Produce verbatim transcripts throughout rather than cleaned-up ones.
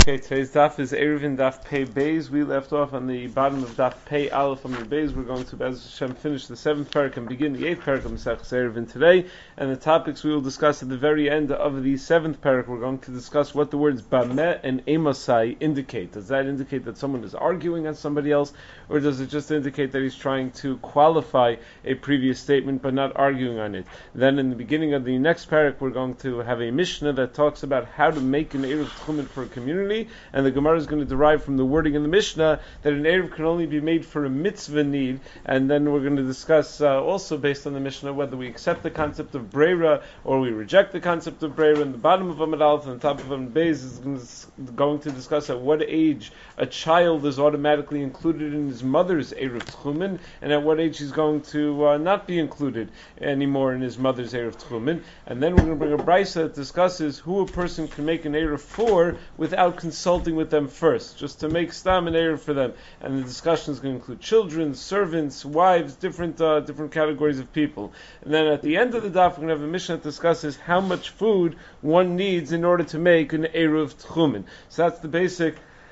Okay, today's daf is Eruvin Daf Pei Beis. We left off on the bottom of Daf Pei Aleph on the Beis. We're going to, Be'ez Hashem, finish the seventh parak and begin the eighth parak of Maseches Eruvin today. And the topics we will discuss at the very end of the seventh parak. We're going to discuss what the words Bameh and Emasai indicate. Does that indicate that someone is arguing on somebody else, or does it just indicate that he's trying to qualify a previous statement but not arguing on it? Then in the beginning of the next parak, we're going to have a Mishnah that talks about how to make an Eruv Tchumen for a community. And the Gemara is going to derive from the wording in the Mishnah that an Eruv can only be made for a mitzvah need, and then we're going to discuss uh, also based on the Mishnah whether we accept the concept of Breira or we reject the concept of Breira. And the bottom of Amud Aleph and the top of Amud Beis is going to discuss at what age a child is automatically included in his mother's Eruv Tchumen, and at what age he's going to uh, not be included anymore in his mother's Eruv Tchumen. And then we're going to bring a brisa that discusses who a person can make an Eruv for without consulting with them first, just to make stam and eruv for them. And the discussion is going to include children, servants, wives, different uh, different categories of people. And then at the end of the daf, we're going to have a Mishnah that discusses how much food one needs in order to make an eruv tchumen. So that's the basic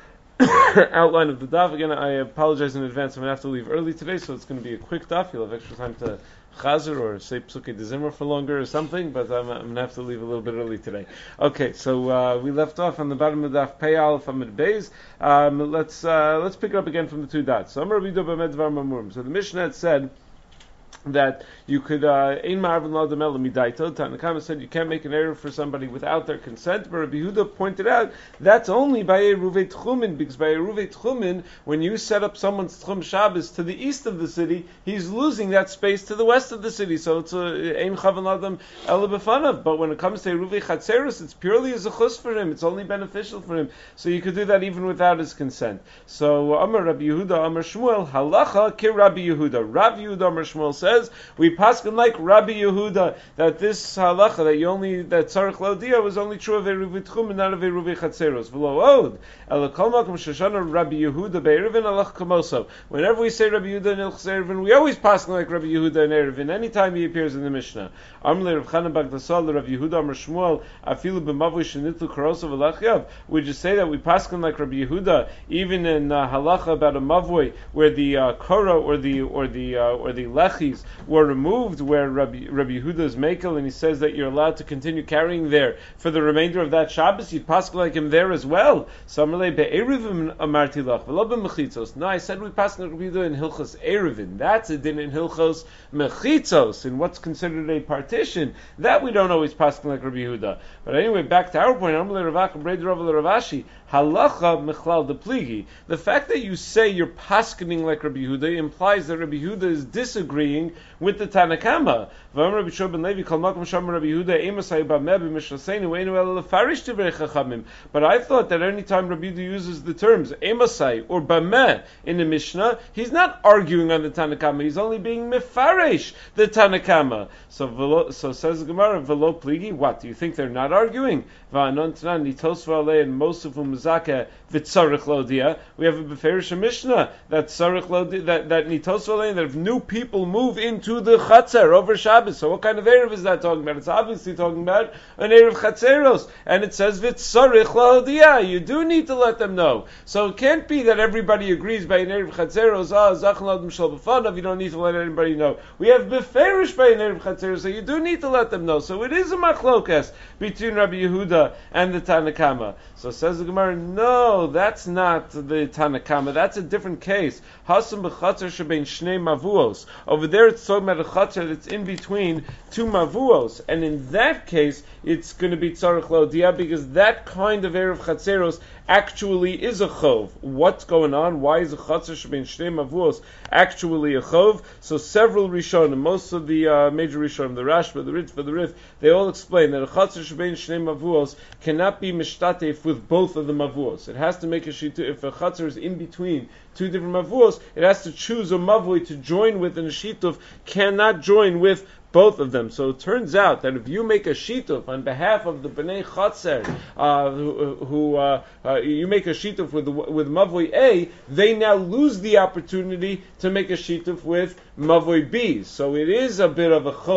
outline of the daf. Again, I apologize in advance. I'm going to have to leave early today, so it's going to be a quick daf. You'll have extra time to Chazer or say Psukei de Zimra for longer or something, but I'm, I'm going to have to leave a little bit early today. Okay, so uh, we left off on the bottom of the Daf Pei Aleph Amud Beis. Um, let's uh, let's pick it up again from the two dots. So Amar Rabbi Yehuda b'Med Dvar Mamurim. So the Mishnah had said that you could ein ma'arvin l'adam ela midaito. Tanakama said you can't make an eruv for somebody without their consent. But Rabbi Yehuda pointed out that's only by eruvei tchumen, because by eruvei tchumen, when you set up someone's tchum Shabbos to the east of the city, he's losing that space to the west of the city. So it's ein chavin l'adam ela b'fanav. But when it comes to eruvei chatzeros, it's purely as a chus for him. It's only beneficial for him. So you could do that even without his consent. So Amar Rabbi Yehuda, Amar Shmuel, halacha ki Rabbi Yehuda. Rabbi Yehuda, Amar Shmuel says, we paskin like Rabbi Yehuda that this halacha that you only that tzarich laudia was only true of eruvei tchum and not of eruvei chatzeros. V'lo od ela kol makom sheshana Rabbi Yehuda be'eruvin alach kamoso. Whenever we say Rabbi Yehuda in Hilchos Eruvin, we always paskin like Rabbi Yehuda in Eruvin. Anytime he appears in the Mishnah. Amle Rav Chanan Bagdasal Rabbi Yehuda Amar Shmuel afilu b'mavui shenitlu karosav alachyav. We just say that we paskin like Rabbi Yehuda even in uh, halacha about a mavui where the uh, kora or the or the uh, or the lechis were removed, where Rabbi, Rabbi Yehuda is mekel, and he says that you're allowed to continue carrying there for the remainder of that Shabbos. You'd pass like him there as well. No, I said we pass like Rabbi Yehuda in Hilchos Eruvin. That's a din in Hilchos Mechitzos, in what's considered a partition. That we don't always pass like Rabbi Yehuda. But anyway, back to our point. Halacha mechlal de pligi. The fact that you say you're paskening like Rabbi Yehuda implies that Rabbi Yehuda is disagreeing with the Tanakama. But I thought that any time Rabbi Yehuda uses the terms emasai or bameh in the Mishnah, he's not arguing on the Tanakama. He's only being mefaresh the Tanakama. So, so says the Gemara, velo pligi. What do you think they're not arguing? And most of them we have a beferish Mishnah that tzarich lodi, that that nitos v'alein, that if new people move into the chatzer over Shabbos, so what kind of eruv is that talking about? It's obviously talking about an eruv chatzeros, and it says v'tzarich lahodia. You do need to let them know. So it can't be that everybody agrees by an eruv chatzeros. Ah, zachan ladim shel b'fanav. You don't need to let anybody know. We have beferish by an eruv chatzeros, so you do need to let them know. So it is a machlokas between Rabbi Yehuda and the Tanakama. So says the Gemara, no, that's not the Tanakama. That's a different case. Hasam b'chatzer shebein shnei mavuos. Over there, it's talking about a chatzer that's in between two mavuos, and in that case, it's going to be tzarich lodia, because that kind of eruv chatzeros actually is a chov. What's going on? Why is a chatzer shebein shnei mavuos actually a chov? So several Rishonim, most of the uh, major Rishonim, the Rashba, the Ritva, the Rif, they all explain that a chatzer shebein shnei mavuos cannot be mishtatef with both of the mavuos. It has to make a shitu. If a chatzer is in between two different mavuos, it has to choose a mavui to join with, and a shituf cannot join with both of them. So it turns out that if you make a shituf on behalf of the Bnei Chatzer, uh, who, who uh, uh, you make a shituf with with Mavoi A, they now lose the opportunity to make a shituf with Mavoi B. So it is a bit of a chov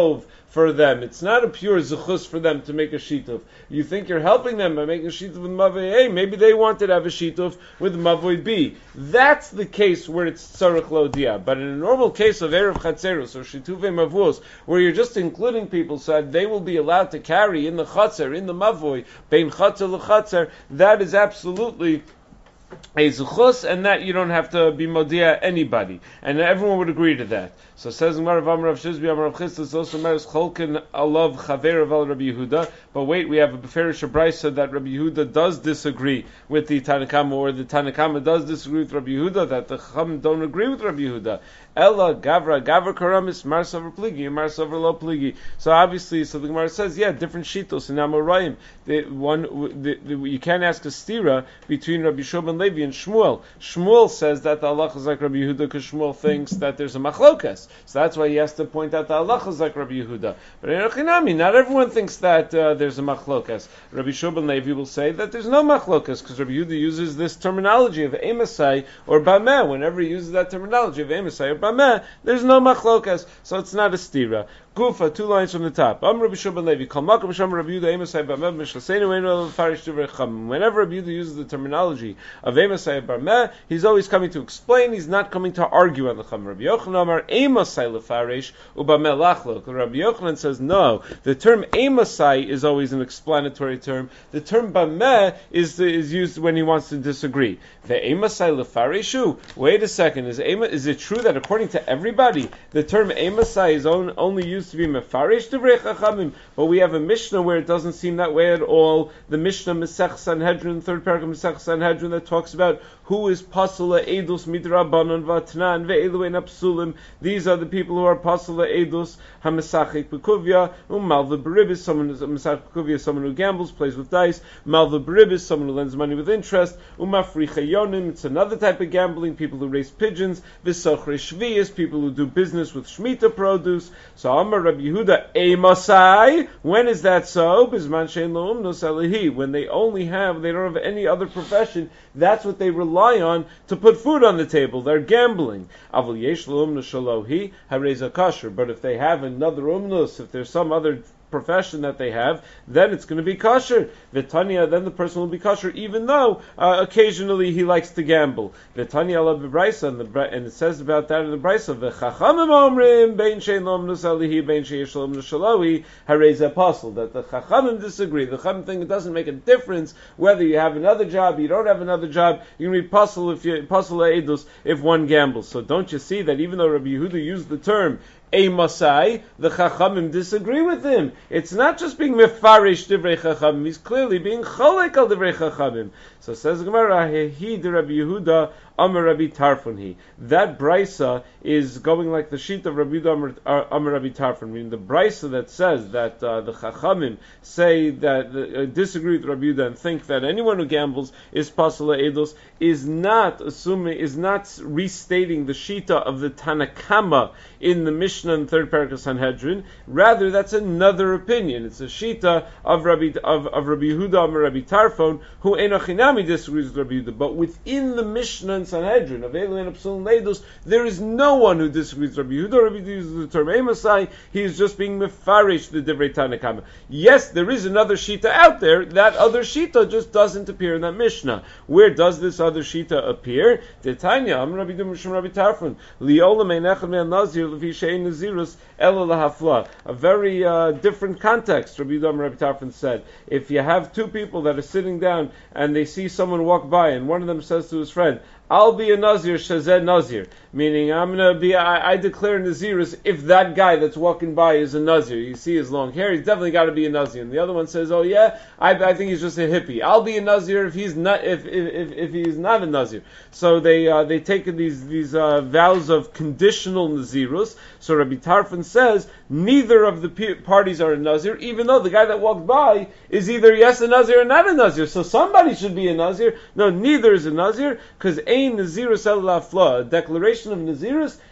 for them. It's not a pure zuchus for them to make a shituf. You think you're helping them by making a shituf with mavoi A. Maybe they wanted to have a shituf with mavoi B. That's the case where it's tzarech lodia. But in a normal case of erev chatzerus or shituvei mavos, where you're just including people so that they will be allowed to carry in the chatzer, in the mavoi, bein chatzer l'chatzer, that is absolutely a zuchus, and that you don't have to be modia anybody, and everyone would agree to that. So says Gemara Rav Rav Shizbi Amar Rav Chisda also matters Cholkin Alav Chaver of Rabbi Yehuda. But wait, we have a beferish brisa that Rabbi Yehuda does disagree with the Tanakama, or the Tanakama does disagree with Rabbi Yehuda, that the Chacham don't agree with Rabbi Yehuda. Ella Gavra Gavra Karamis Marsaver Pligi Marsaver Lo Pligi. So obviously, so the Gemara says, yeah, different shitos in Amoraim. The one the, the, you can't ask a stira between Rabbi Shimon Levi and Shmuel. Shmuel says that the halacha is like Rabbi Yehuda because Shmuel thinks that there's a machlokas. So that's why he has to point out the halacha is like Rabbi Yehuda. But in Echinami, not everyone thinks that uh, there's a machlokas. Rabbi Shimon Levi will say that there's no machlokas because Rabbi Yehuda uses this terminology of emasai or bameh. Whenever he uses that terminology of emasai or bameh, there's no machlokas. So it's not a stira. Gufa, two lines from the top. Am Rabbi Shimon Levi, Kol Makom Sham Rabbi Yehuda emasai bameh mishlaseinu eino lefarish divrei chacham. Whenever Rabbi Yehuda uses the terminology of emasai bameh, he's always coming to explain. He's not coming to argue on the chacham. Rabbi Yochanan Amar emasai lefarish ubameh lachlok. Rabbi Yochanan says no. The term emasai is always an explanatory term. The term bameh is is used when he wants to disagree. The emasai lefarishu. Wait a second. Is ema, is it true that according to everybody the term emasai is on, only used to be mefarish divrei chachamim? But we have a Mishnah where it doesn't seem that way at all. The Mishnah Mesech Sanhedrin, third paragraph Mesech Sanhedrin, that talks about who is pasula edus midrabanan vatnan ve'eluin apsulim. These are the people who are pasula edus hamesachik bekuvia umalva beribis. Someone who's a mesachik bekuvia, someone who gambles, plays with dice. Malva beribis, someone who lends money with interest. Umafricha yonim, it's another type of gambling. People who raise pigeons. V'sochre shvius, people who do business with shmita produce. So Amar Rabbi Yehuda emasai. When is that so? Bisman shein lo umnos elihi. When they only have, they don't have any other profession. That's what they rely on to put food on the table. They're gambling. Avol yesh lo umnos shalohi hareza kasher. But if they have another umnos, if there's some other profession that they have, then it's going to be kosher. Vitania, then the person will be kosher, even though uh, occasionally he likes to gamble. Vitania la b'braisa, and, the, and it says about that in the Braisa, v'chachamim omrim bein shein lo umnos alihi bein sheyesh lo umnos shalohi harei apostle. That the chachamim disagree. The chachamim think it doesn't make a difference whether you have another job, you don't have another job. You can be puzzle if you puzzle edus if one gambles. So don't you see that even though Rabbi Yehuda used the term a Masai, the Chachamim disagree with him. It's not just being mefarish divrei Chachamim; he's clearly being cholek al divrei Chachamim. So says the Gemara, "He de Rabbi Yehuda, Amar Rabbi Tarfon." That brisa is going like the sheet of Rabbi Yehuda Amar Rabbi Tarfon. Meaning the brisa that says that uh, the Chachamim say that uh, disagree with Rabbi Yehuda and think that anyone who gambles is pasula edos is not assuming is not restating the shita of the Tanakama in the Mishnah and third paragraph Sanhedrin. Rather, that's another opinion. It's a shita of Rabbi of, of Rabbi Yehuda Amar Rabbi Tarfon, who enochinami disagrees with Rabbi Yehuda. But within the Mishnah and Sanhedrin of Elin and Psul Leidos, there is no one who disagrees with Rabbi Yehuda. Rabbi Yehuda uses the term Emasai. He is just being mefarish the Divrei Tanakama. Yes, there is another shita out there. That other shita just doesn't appear in that Mishnah. Where does this other shita appear? Titania Amar Rabbi Yehuda Rabbi Tarfon Liola Meinechad Me'al Nazir Levi Shein Nazirus Ela Lahafla. A very uh, different context. Rabbi Yehuda Rabbi Tarfon said, if you have two people that are sitting down and they see someone walk by, and one of them says to his friend, I'll be a Nazir, Shazed Nazir. Meaning, I'm going to be, I, I declare Nazirus if that guy that's walking by is a Nazir. You see his long hair, he's definitely got to be a Nazir. And the other one says, oh yeah, I, I think he's just a hippie. I'll be a Nazir if he's not, if, if, if, if he's not a Nazir. So they, uh, they take these, these, uh, vows of conditional Nazirus. So Rabbi Tarfon says, neither of the p- parties are a Nazir, even though the guy that walked by is either yes a Nazir or not a Nazir. So somebody should be a Nazir. No, neither is a Nazir, because ein Nazirus el lafla. A declaration of Nazirus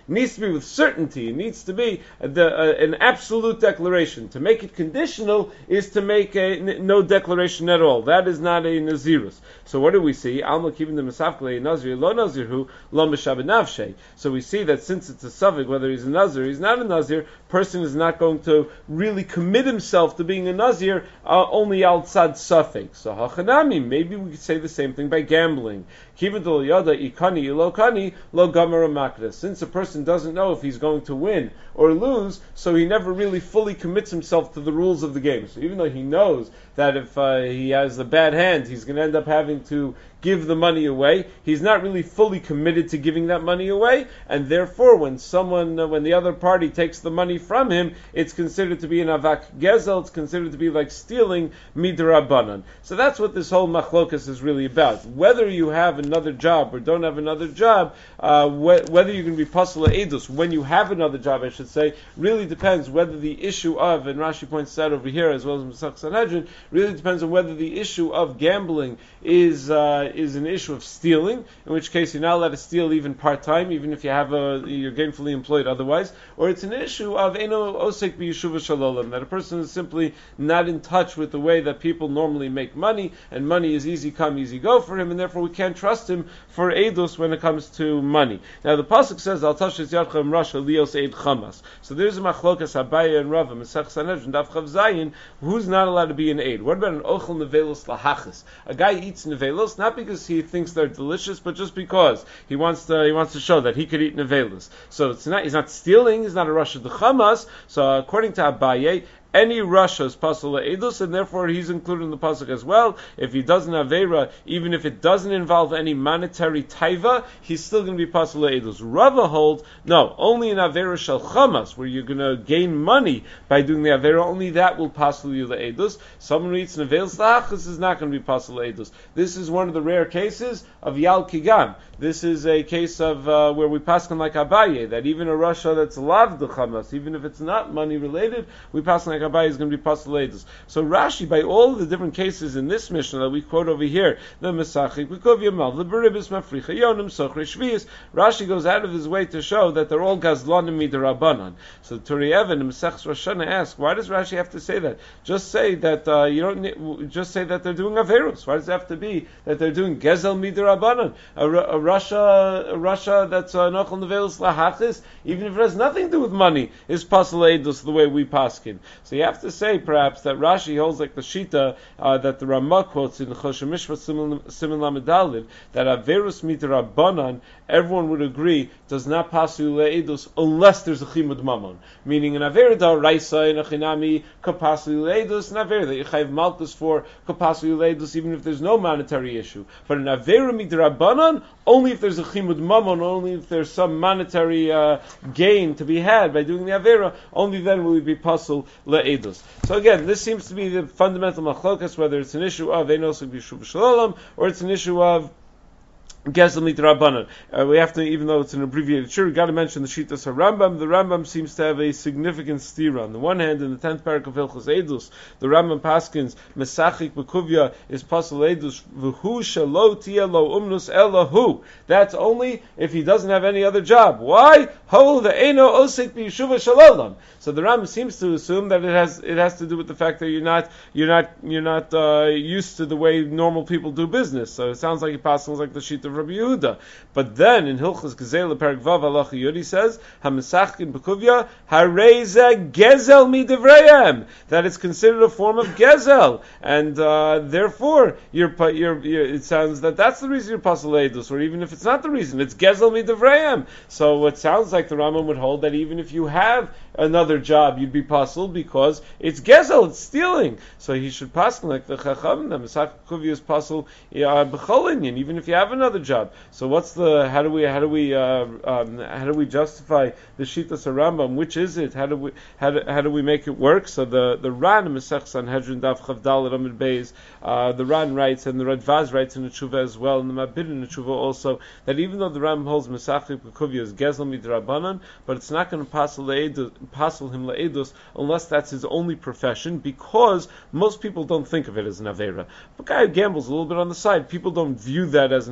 It needs to be with certainty. It needs to be the, uh, an absolute declaration. To make it conditional is to make a, n- no declaration at all. That is not a nazirus. So what do we see? Alma kibin the mesafkele nazir lo nazirhu lo meshabenavshe. So we see that since it's a suffix, whether he's a nazir, he's not a nazir. Person is not going to really commit himself to being a nazir uh, only outside suffix. So hachanami, maybe we could say the same thing by gambling. Kibidol yada ikani ilokani lo gamara makda. Since a person doesn't know if he's going to win or lose, so he never really fully commits himself to the rules of the game. So even though he knows that if uh, he has a bad hand, he's going to end up having to give the money away, he's not really fully committed to giving that money away, and therefore when someone, uh, when the other party takes the money from him, it's considered to be an avak gezel, it's considered to be like stealing midrabanan. So that's what this whole machlokas is really about. Whether you have another job or don't have another job, uh, wh- whether you're going to be pasula edus when you have another job, I should say, really depends whether the issue of, and Rashi points out over here as well as Masach Sanhedrin, really depends on whether the issue of gambling is uh, is an issue of stealing, in which case you're not allowed to steal even part-time, even if you have a, you're gainfully employed otherwise, or it's an issue of eno osek b'yeshuva shalolem, that a person is simply not in touch with the way that people normally make money, and money is easy come, easy go for him, and therefore we can't trust him for edus when it comes to money. Now the pasuk says, Al tashis yadchem rasha lios eid chamas. So there's a machlokas Abaya and Rava, Masech Sanhedrin, Daf Chav Zayin, who's not allowed to be an aid. What about an ochel nevelos lahachis? A guy eats nevelos, not because he thinks they're delicious, but just because he wants to he wants to show that he could eat nevelos. So it's not he's not stealing, he's not a rasha d'chamas. So according to Abaye, any rasha is pasal edus, and therefore he's included in the pasuk as well. If he doesn't have avera, even if it doesn't involve any monetary taiva, he's still going to be pasal edus. Rava holds no, only in avera shel chamas, where you're going to gain money by doing the avera, only that will pasal you the edus. Someone who eats neveils lachas is not going to be pasal edus. This is one of the rare cases of yal kigam. This is a case of uh, where we paskin like Abaye, that even a rasha that's lav the chamas, even if it's not money related, we paskin like Abaye is going to be pasal edus. So Rashi, by all of the different cases in this Mishnah that we quote over here, the Mesachik, B'kov Yamal, the Beribis Mafricha, Yonim, Sochre, Shvius, Rashi goes out of his way to show that they're all Gazlanim Midarabanan. So Turi Evan, Mesachs Rosh Hashanah asks, why does Rashi have to say that? Just say that uh, you don't. Just say that they're doing Averus. Why does it have to be that they're doing Gezel Midarabanan? A, a Russia, a Russia that's Nochel Nevelis Lahachis, even if it has nothing to do with money, is pasal edus the way we paskin. So you have to say, perhaps, that Rashi holds like the Shita uh, that the Ramah quotes in Choshen Mishpat Siman Lamed, that Averus Midrabanan, everyone would agree, does not pasu le'edus unless there's a chimud mamon. Meaning an Aver da Raisa in a Chinami kapasu le'edus, an Aver that you chayv malchus for kapasu le'edus, even if there's no monetary issue. But an Aver Midrabanan, only if there's a chimud mamon, only if there's some monetary uh, gain to be had by doing the Avera, only then will we be pasul le'edus. So again, this seems to be the fundamental machlokas, whether it's an issue of enosuk b'shuv shalom, or it's an issue of Gezel midrabanan. Uh, we have to, even though it's an abbreviated shir, we've got to mention the Shitas HaRambam. The Rambam seems to have a significant steer. On the one hand, in the tenth parak of Hilchos Edus, the Rambam paskins, Mesachik B'Kuvya is pasal edus, v'hu shelo tia lo umnus elahu. That's only if he doesn't have any other job. Why? Ho the eno osik b'yeshuva shalolam. So the Rambam seems to assume that it has it has to do with the fact that you're not you're not you're not uh, used to the way normal people do business. So it sounds like he passes like the sheet of Rabbi Yehuda. But then in Hilchos Gezel Perek Vav Halacha Yud he says Hamesachkin B'Kuvya Hareza Gezel Midivreim, that it's considered a form of Gezel, and uh, therefore you're, you're, you're, it sounds that that's the reason you're pasal edus, or even if it's not the reason, it's Gezel Midivreim. So it sounds like the Rambam would hold that even if you have another job, you'd be pasal because it's Gezel, it's stealing. So he should pasal like the Chacham. The Mesachkin B'Kuvya is pasal B'Cholinyan, even if you have another job. So what's the? How do we? How do we? Uh, um, how do we justify the Shitas HaRambam? Which is it? How do we? How do, how do we make it work? So the the Ran Masech Sanhedrin Daf Chav Daled Amud Beis, uh, the Ran writes, and the Radvaz writes in the Tshuva as well, and the Mabid in the Tshuva also, that even though the Ram holds Mesachik B'Kuvya is Gezel Midrabanan, but it's not going to pasal him le'edus unless that's his only profession, because most people don't think of it as an avera. A guy who gambles a little bit on the side, people don't view that as an avera.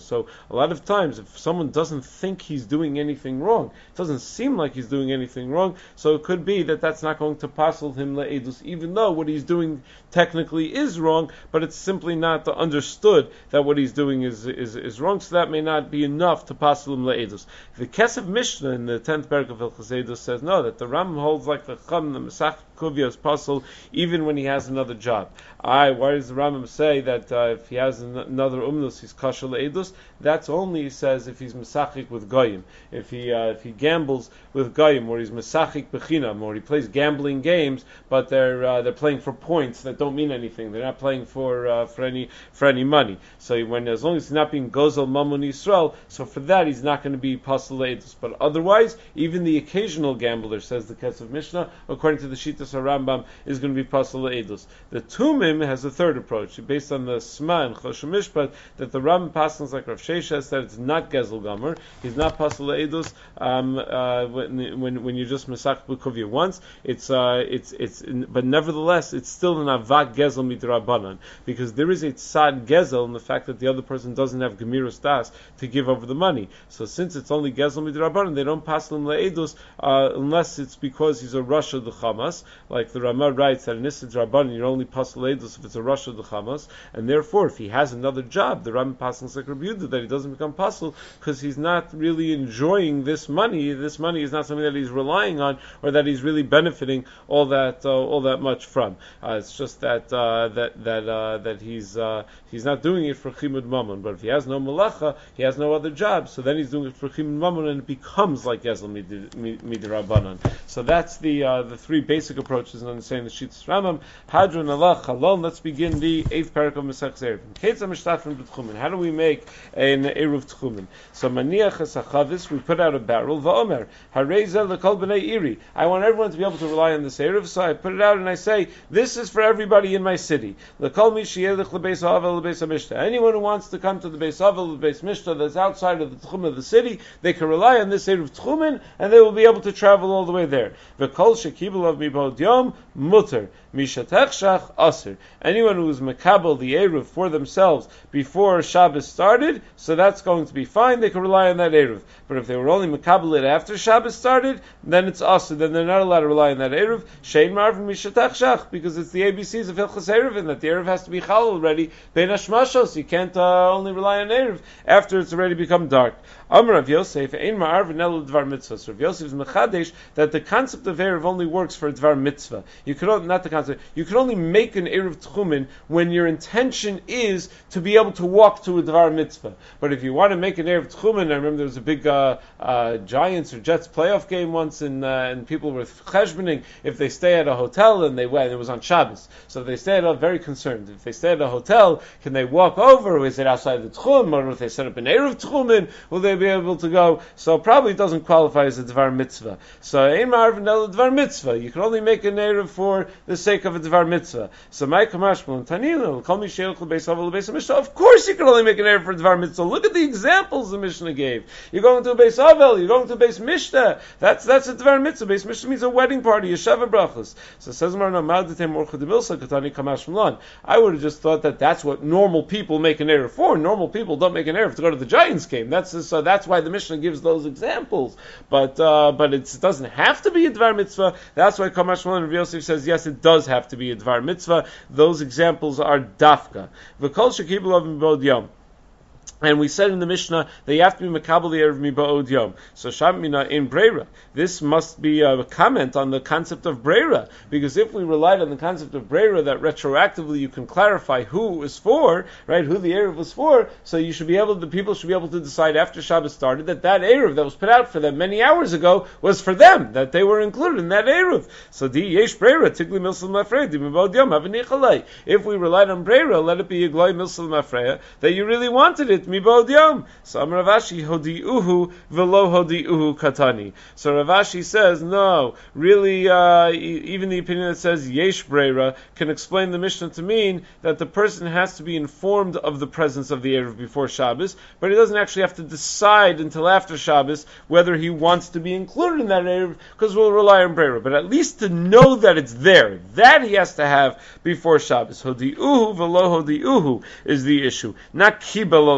So a lot of times, if someone doesn't think he's doing anything wrong, it doesn't seem like he's doing anything wrong, so it could be that that's not going to passel him le'edus, even though what he's doing technically is wrong, but it's simply not understood that what he's doing is is, is wrong, so that may not be enough to passel him le'edus. The Kesef Mishnah in the tenth parak of Hilchos Edus says no, that the Rambam holds like the Chum, the Masach Kuvia is passel even when he has another job. I, why does the Rambam say that uh, if he has an- another umnus, he's kasher le'edus? That's only, he says, if he's mesachik with goyim. If he uh, if he gambles with goyim, or he's mesachik bechinam, or he plays gambling games, but they're uh, they're playing for points that don't mean anything. They're not playing for uh, for any for any money. So when as long as he's not being gozel mamun Yisrael, so for that he's not going to be pasel le'edus. But otherwise, even the occasional gambler, says the Kesef Mishnah, according to the Shittas HaRambam, is going to be pasel le'edus. The Tumim has a third approach, based on the Sma and Choshen Mishpat, that the Rambam passes like Rav Sheshes, that it's not gezel gomer. He's not pasel le'edus um, uh, when, when when you just mesach b'kovia once. It's uh, it's it's but nevertheless it's still an avak gezel midrabanan, because there is a tzad gezel in the fact that the other person doesn't have gemirus das to give over the money. So since it's only gezel midrabanan, they don't pasel him le'edus uh, unless it's because he's a Rosh of the Chamas, like the Ramah writes that in Issa Drabanan you're only pasel le'edus if it's a Rosh of the Chamas, and therefore if he has another job, the Rambam passes like Rabbi Yehuda that he doesn't become pasel because he's not really enjoying this money. This money is not something that he's relying on or that he's really benefiting all that uh, all that much from. Uh, it's just that uh, that that uh, that he's uh, he's not doing it for chimud mammon. But if he has no malacha, he has no other job, so then he's doing it for chimud mammon, and it becomes like gezel midrabanan. So that's the uh, the three basic approaches in understanding the Shittas Rambam. Hadron Allah Chalon. Let's begin the eighth parak of Masech Eruvin. How do we make an Eruv Tchumen? So maniach esachavis, we put out a barrel. Va'omer hareza lekol b'nei iri. I want everyone to be able to rely on this Eruv, so I put it out and I say, this is for everybody in my city. Lekol mi sheyelich lebeis havel lebeis hamishta. Anyone who wants to come to the Beis Havel, the Beis Mishta, that's outside of the Tchum of the city, they can rely on this Eruv Tchumen, and they will be able to travel all the way there. V'kol shekibel of mibod yom muter mishatechshach aser. Anyone who is makabel the Eruv for themselves before Shabbos started, so that's going to be fine. They can rely on that Eruv. But if they were only makabel it after Shabbos started, then it's aser. Then they're not allowed to rely on that Eruv. Shein marvin mishatechshach, because it's the A B Cs of Hilchos Eruvin that the Eruv has to be chal already. Ben hashmashos, you can't uh, only rely on Eruv after it's already become dark. Amar Rav Yosef, ein ma'arvin elu dvar mitzvah. Rav Yosef is mechadesh that the concept of Eruv only works for a dvar mitzvah. You could not the concept. You can only make an Eruv Tchumen when your intention is to be able to walk to a dvar mitzvah. But if you want to make an Eruv Tchumen, I remember there was a big uh, uh, Giants or Jets playoff game once, and, uh, and people were cheshboning if they stay at a hotel and they went. It was on Shabbos, so if they stay at a very concerned. If they stay at a hotel, can they walk over? Or is it outside the Tchum? Or if they set up an Eruv Tchumen, will they be able to go? So probably it doesn't qualify as a dvar mitzvah. So ein ma'arvin elu dvar mitzvah. You can only make an Eruv for the sake of a dvar mitzvah. So my kamashmal tanila call me sheilch lebeis havel lebeis hamishta. Of course, you can only make an Eruv for dvar mitzvah. Look at the examples the Mishnah gave. You're going to a beis havel. You're going to a beis mishta. That's that's a dvar mitzvah. Beis mishta means a wedding party, a sheva brachos. So says Mar Namadetem Orcha Demilsa Katani Kamashmalan. I would have just thought that that's what normal people make an Eruv for. Normal people don't make an Eruv to go to the Giants game. That's so uh, that's why the Mishnah gives those examples. But uh, but it doesn't have to be a dvar mitzvah. That's why Kamashmalan Rav Yosef says yes, it does have to be a dvar mitzvah. Those examples are dafka. V'kol shekibel of mibod yom. And we said in the Mishnah that you have to be makabel the Eruv miba'od yom. So Shamina in Breira. This must be a comment on the concept of Breira, because if we relied on the concept of Breira that retroactively you can clarify who it was for, right? Who the Eruv was for, so you should be able, the people should be able to decide after Shabbos started that that Eruv that was put out for them many hours ago was for them, that they were included in that Eruv. So di yesh Breira tigli milsal mafreya di miba'od yom havenichalei. If we relied on Breira, let it be yigloi milsal mafreya that you really wanted it. Mibod Yom. So Amar Rav Ashi hodiuhu velo hodiuhu katani. So Rav Ashi says no. Really, uh, even the opinion that says yesh breira can explain the Mishnah to mean that the person has to be informed of the presence of the Eruv before Shabbos, but he doesn't actually have to decide until after Shabbos whether he wants to be included in that Eruv, because we'll rely on breira. But at least to know that it's there, that he has to have before Shabbos. Hodiuhu velo hodiuhu is the issue, not kibel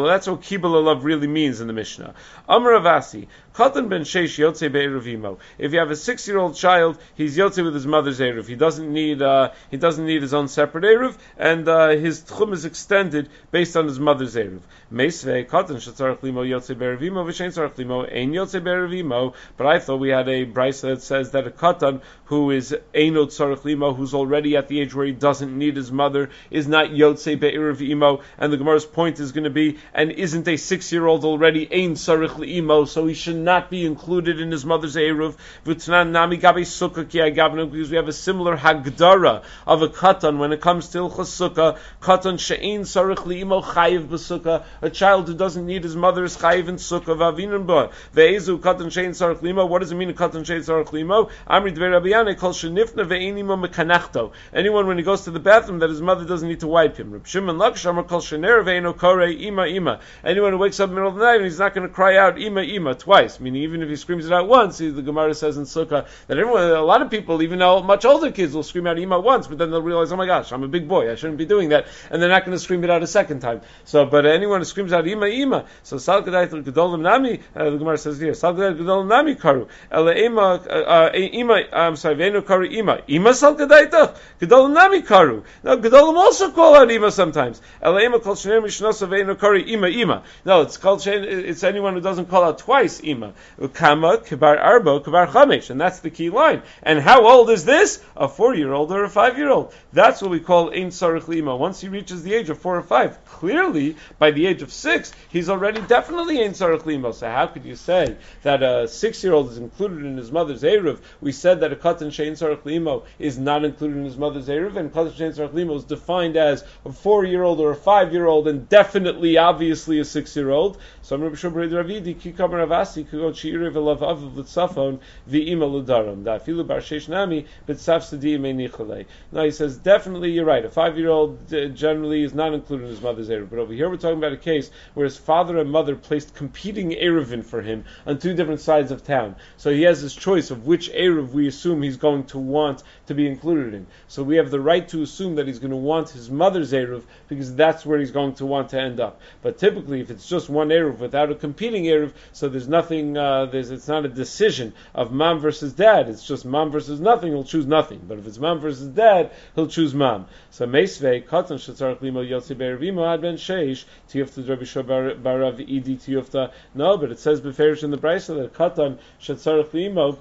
Kibul. That's what Kibul love really means in the Mishnah. Amar Avasi, Katan ben Sheish Yotze be'eruv imo. If you have a six-year-old child, he's Yotze with his mother's eruv. He doesn't need uh, he doesn't need his own separate eruv, and uh, his tchum is extended based on his mother's eruv. Meisvei Katan shetzarach limo Yotze be'eruv imo v'shein tzarach limo ein Yotze be'eruv imo. But I thought we had a brisa that says that a Katan who is eino tzarach limo, who's already at the age where he doesn't need his mother, is not Yotze be'eruv imo. And the Gemara's point is going to be, and isn't a six-year-old already ein tzarach limo, so he should not be included in his mother's eruv. V'tnan nami gabe sukkah ki agavnu, because we have a similar hagdara of a katan when it comes to ilchas sukkah. Katan she'ein tzarich li'imo chayiv b'sukkah. A child who doesn't need his mother is chayiv in sukkah. V'avinin ba ve'ezu katan she'ein tzarich li'imo. What does it mean a katan she'ein tzarich li'imo? Amri dvei Rabbi Yanai kol shenifna ve'enimo mekanachto. Anyone when he goes to the bathroom that his mother doesn't need to wipe him. Reb Shimon Lakish amar kol shener ve'eno korei ima ima. Anyone who wakes up in the middle of the night and he's not going to cry out ima ima twice, meaning even if he screams it out once, the Gemara says in Sukkah that everyone, a lot of people, even though much older kids, will scream out ima once, but then they'll realize, oh my gosh, I'm a big boy, I shouldn't be doing that, and they're not going to scream it out a second time. So, but anyone who screams out ima ima, so sal kedai gedolim nami, uh, the Gemara says here, sal kedai gedolim nami karu, ele ima, uh, ima, I'm sorry, ve'enu karu ima, ima sal kedai gedolim nami karu. Now, gedolim also call out ima sometimes. Ele ima kol shener mishnosa ve'enu karu ima ima. No, it's called, it's anyone who doesn't call out twice ima. Kama kibar arbo kibar chamesh, and that's the key line. And how old is this? A four-year-old or a five-year-old? That's what we call ein tzarich lima. Once he reaches the age of four or five, clearly by the age of six, he's already definitely ein tzarich lima. So how could you say that a six-year-old is included in his mother's eruv? We said that a katan she'ein tzarich lima is not included in his mother's eruv, and katan she'ein tzarich lima is defined as a four-year-old or a five-year-old, and definitely, obviously, a six-year-old. So Rabbi Shubri Ravidi Kikam Ravasi Kugot Shiire V'Lavav V'Tzafon V'Ima L'Daram Da'afilu Bar Sheish Nami B'Tzaf Sadi Me'Nichalei. Now he says definitely you're right. A five-year-old uh, generally is not included in his mother's eruv, but over here we're talking about a case where his father and mother placed competing eruvin for him on two different sides of town. So he has his choice of which eruv we assume he's going to want to be included in. So we have the right to assume that he's going to want his mother's eruv because that's where he's going to want to end up. But typically, if it's just one eruv without a competing eruv, so there's nothing. Uh, there's it's not a decision of mom versus dad. It's just mom versus nothing. He'll choose nothing. But if it's mom versus dad, he'll choose mom. So meisvei katan shetzarich limo yotze be'eruvimo ad ben sheish tiyufta Rabbi Shua bar Rav Idi tiyufta. No, but it says beferish in the brisa that katan shetzarich limo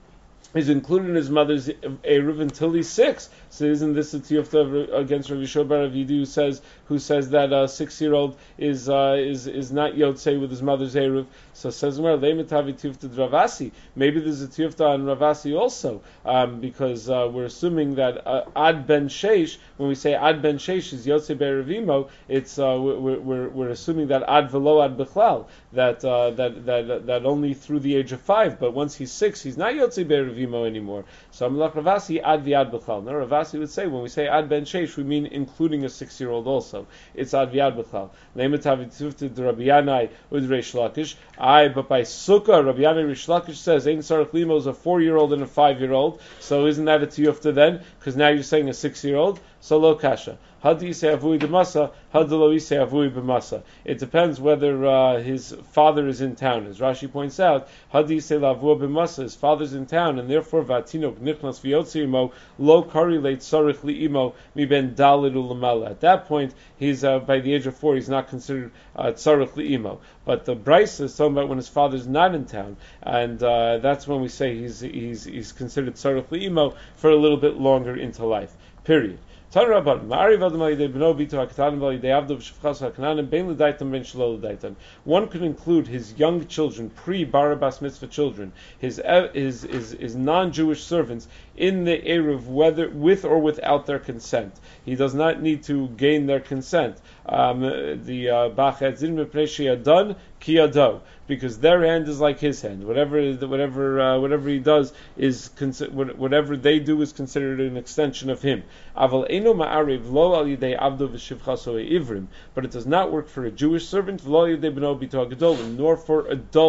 is included in his mother's eruv until he's six. So isn't this a tiyufta against Rabbi Shua bar Rav Idi who says who says that a six-year-old is uh, is is not yotzei with his mother's eruv? So says well, maybe there's a tiyufta on Ravasi also, um, because uh, we're assuming that uh, ad ben sheish, when we say ad ben sheish is yotzei be'eruvimo, it's uh, we're, we're we're assuming that ad velo ad bechlal, that uh, that that that only through the age of five, but once he's six, he's not yotzei be'eruvimo anymore. So Amalach Ravasi ad viad bechlal. Now Ravasi would say when we say ad ben sheish, we mean including a six-year-old also. It's ad viad bechlal. Name it havitufta the Rabbi Yanai with Reish Lakish. I, but by Sukkah, Rabbi Yanai Reish Lakish says ein tzarich limo is a four-year-old and a five-year-old. So isn't that a tiyufta then? Because now you're saying a six-year-old. So lo kasha. How do you say avui b'masa? How do lo say avui b'masa? It depends whether uh, his father is in town. As Rashi points out, how do you say lavua b'masa? His father's in town, and therefore vatinok nichnas v'yotzimo lo kari leit tzarich li'imo mi ben dalid u'lamala. At that point, he's uh, by the age of four, he's not considered uh, tzarich li'imo. But the Bryce is talking about when his father's not in town, and uh, that's when we say he's he's he's considered tzarich li'imo for a little bit longer into life. Period. One could include his young children, pre-Barabas Mitzvah children, his, his, his, his non-Jewish servants, in the Eruv, whether with or without their consent. He does not need to gain their consent. Um, the Bach Edzin Mepnei She'adon Ki Yado, because their hand is like his hand. Whatever, whatever, uh, whatever he does is whatever they do is considered an extension of him. Aval Eino Ma'ariv Lo Al Yidei Avdo V'Shivchaso Ivrim, but it does not work for a Jewish servant, Lo Yidei B'no Bito Gedolim, nor for adult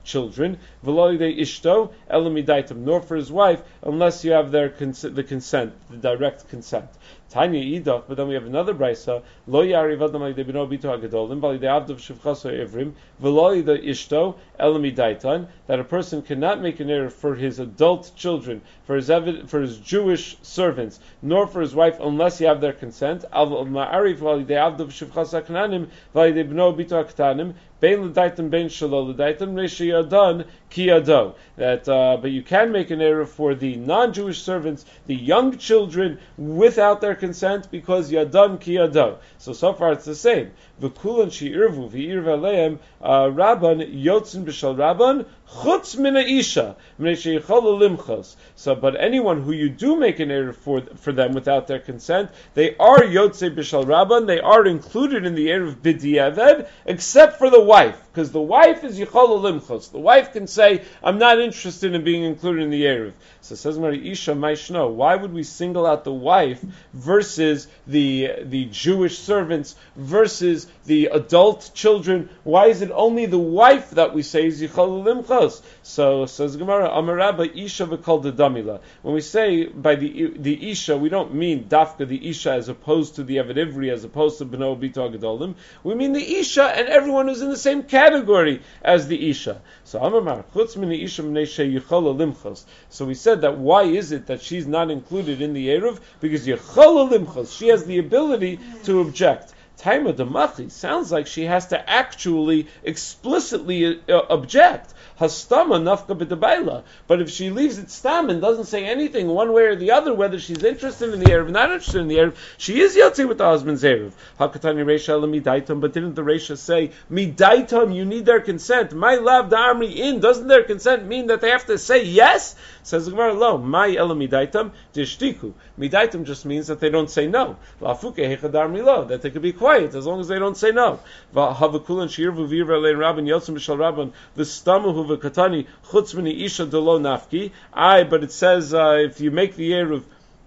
children, v'lo yidei ishto ela midaitam, nor for his wife, unless you have their cons- the consent, the direct consent. Tanya idach, but then we have another brisa, lo yariv adam alidei beno bito hagadolim, bal yidei avdov shivchaso evrim, v'lo yidei ishto ela midaitan, that a person cannot make an error for his adult children, for his evid- for his Jewish servants, nor for his wife, unless you have their consent. Al ma'arif bal yidei avdov shivchaso haknanim, bal yidei beno bito haktanim, bein l'daitan bein shelo l'daitan, reshi yadan ki yado. That, uh, but you can make an error for the non-Jewish servants, the young children, without their consent, because yadan ki yado. So so far it's the same. V'kulan she'irvu v'irv aleim rabban yotzin b'shal rabban chutz min ha'isha m'nei she'ichol limchos. So, but anyone who you do make an error for for them without their consent, they are yotzei b'shal rabban. They are included in the error of b'diavad, except for the wife, because the wife is yichol limchos. The wife can say, "I'm not interested in being included in the eruv." So says Mari Isha Maishno, why would we single out the wife versus the the Jewish servants versus the adult children? Why is it only the wife that we say is Yichol Limchos? So says Gemara, Amarabba Isha v'kol Damila. When we say by the the Isha, we don't mean Dafka the Isha as opposed to the Eved Ivri, as opposed to Beno Bito Gedolim. We mean the Isha and everyone who's in the same category as the Isha. So Amar Chutz min Isha Mnei Yichol Limchos. So we said that why is it that she's not included in the Eruv? Because Yichol Limchos, she has the ability to object. Taima Damachi sounds like she has to actually explicitly uh, object. Hastama nafka b'debaila. But if she leaves it stam and doesn't say anything one way or the other, whether she's interested in the Eruv, not interested in the Eruv, she is yotzi with the husband's Eruv. Hakatani Reisha la midaitam, but didn't the Reisha say, midaitam, you need their consent. My love the army in, doesn't their consent mean that they have to say yes? Says the Gemara, lo, my ela midaitam, dishtiku. Midaitam just means that they don't say no. Lafuke hechadar milo, that they could be quiet as long as they don't say no. Havakulan shirvu virva lein rabban yotzim b'shal rabban v'stamu v'katani chutz mini isha delo nafki. Aye, but it says uh, if you make the eruv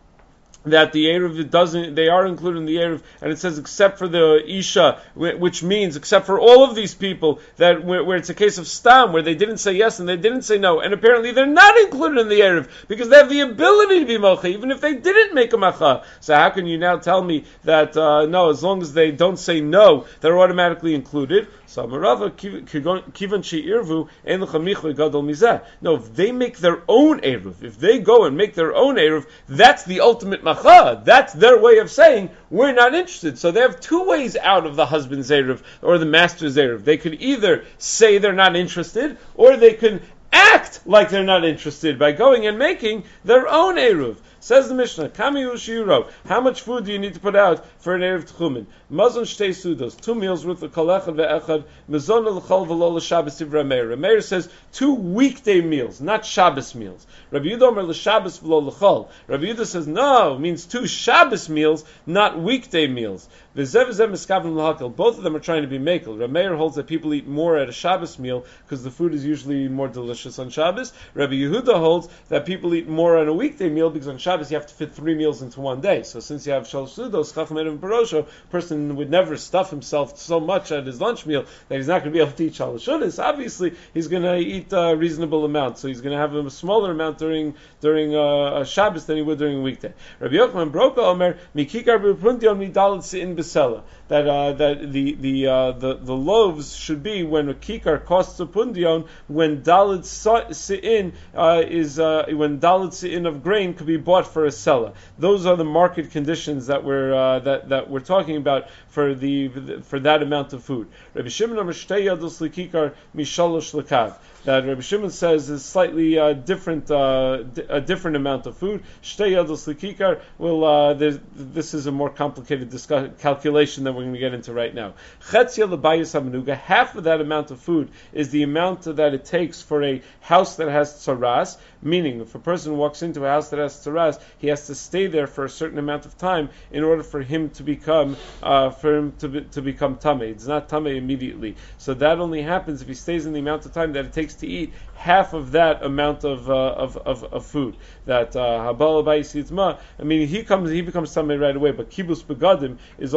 that the Eruv doesn't, they are included in the Eruv, and it says except for the Isha, which means except for all of these people, that where, where it's a case of Stam, where they didn't say yes and they didn't say no, and apparently they're not included in the Eruv, because they have the ability to be Mocha, even if they didn't make a Macha. So how can you now tell me that, uh, no, as long as they don't say no, they're automatically included? So Marava, Kivan Shi Irvu, Ein L'cha Michli Gadol Mizeh. No, if they make their own Eruv, if they go and make their own Eruv, that's the ultimate Macha. That's their way of saying, we're not interested. So they have two ways out of the husband's Eruv or the master's Eruv. They could either say they're not interested, or they can act like they're not interested by going and making their own Eruv. Says the Mishnah, Kami Ushiro, how much food do you need to put out for an Erev Tchumen? Mazon Shtei Sudos, two meals worth of Kol Echad Ve'echad, Mezon L'chol V'lo L'Shabbos Tivra Meir. Meir says two weekday meals, not Shabbos meals. Rabbi Yehuda Omer L'Shabbos V'lo L'chol. Rabbi Yehuda says, no, it means two Shabbos meals, not weekday meals. V'zev V'zev Miskavim L'Hakel. Both of them are trying to be makel. Rabbi Meir holds that people eat more at a Shabbos meal, because the food is usually more delicious on Shabbos. Rabbi Yehuda holds that people eat more on a weekday meal, because on Shabbos you have to fit three meals into one day. So since you have Shalosh Sudos, Chacham Erev Parosho, person would never stuff himself so much at his lunch meal that he's not going to be able to eat Shalosh Sudos. Obviously, he's going to eat a reasonable amount. So he's going to have a smaller amount during during uh, Shabbos than he would during a weekday. Rabbi Yochanan Broka Omer, Mikikar B'Puntion Midalit Se'in B'Sela. That uh, that the the, uh, the the loaves should be when a kikar costs a pundion, when dalit se'in uh, is uh, when dalit se'in of grain could be bought for a seller. Those are the market conditions that we're uh, that that we're talking about for the for that amount of food. Rabbi Shimon Omer Shtei Yados L'Kikar Mishalosh L'Kav. That Rabbi Shimon says is slightly uh, different, uh, d- a different amount of food. Shtei Yados L'Kikar. Well, uh, this is a more complicated discuss- calculation that we're going to get into right now. Chetzia L'Bayis HaMenuga. Half of that amount of food is the amount that it takes for a house that has tzaras. Meaning, if a person walks into a house that has tzaras, he has to stay there for a certain amount of time in order for him to become, uh, for him to be, to become tamei. It's not tamei immediately. So that only happens if he stays in the amount of time that it takes to eat half of that amount of uh, of, of of food. That habal uh, bayis yitzma. I mean, he comes, he becomes tamei right away. But kibbutz begadim is only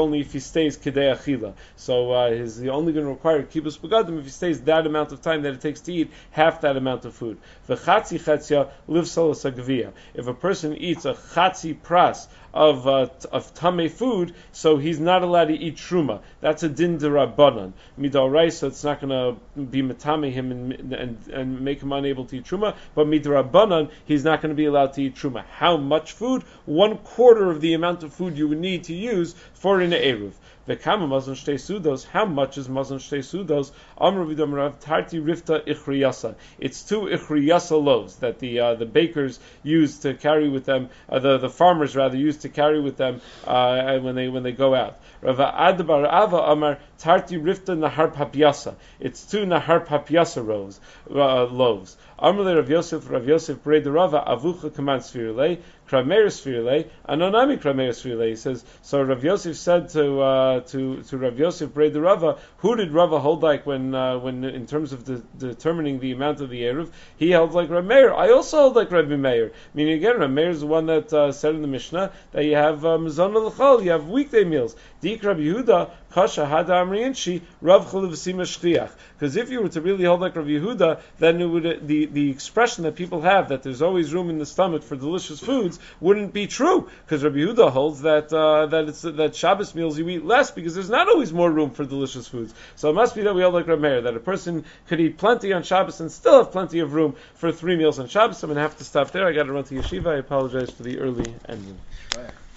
only if he stays Kedei Achila. So uh, he's only going to require Kibbutz Begadim if he stays that amount of time that it takes to eat half that amount of food. V'chatzi chetzia livsalas agvia. If a person eats a chatzi pras of uh, of tamei food, so he's not allowed to eat truma. That's a din derabanan. Midoraisa, it's not going to be matame him and, and and make him unable to eat truma. But midorabanan, he's not going to be allowed to eat truma. How much food? One quarter of the amount of food you would need to use for an eruv. V'kama mazon shtei sudos. How much is mazon shtei sudos? Amar v'damarav tarti rifta ichriyasa. It's two ichriyasa loaves that the uh, the bakers use to carry with them. Uh, the the farmers rather use to carry with them uh, when they when they go out. Rava Adbar Ava Amar tarti rifta nahar papiasa. It's two nahar papiasa loaves. Uh, loaves. Amar le Rav Yosef Rav Yosef Brei Rava avucha kaman sfirulei kramer sfirulei anonami kramer sfirulei. He says so. Rav Yosef said to uh, to to Rav Yosef Brei Rava, who did Rava hold like when uh, when in terms of de- determining the amount of the eruv? He held like Rav Meir. I also hold like Rabbi Meir. Meaning again, Rav Meir is the one that uh, said in the Mishnah that you have mizon uh, l'chol, you have weekday meals. Dik Rabbi Yehuda kasha hada amriinshi Rav chalav sima shchiach. Because if you were to really hold like Rabbi Yehuda, then it would uh, the the expression that people have that there's always room in the stomach for delicious foods wouldn't be true. Because Rabbi Yehuda holds that uh, that it's that Shabbos meals you eat less because there's not always more room for delicious foods. So it must be that we hold like Rabbi Meir, that a person could eat plenty on Shabbos and still have plenty of room for three meals on Shabbos. I'm going to have to stop there. I got to run to yeshiva. I apologize for the early ending.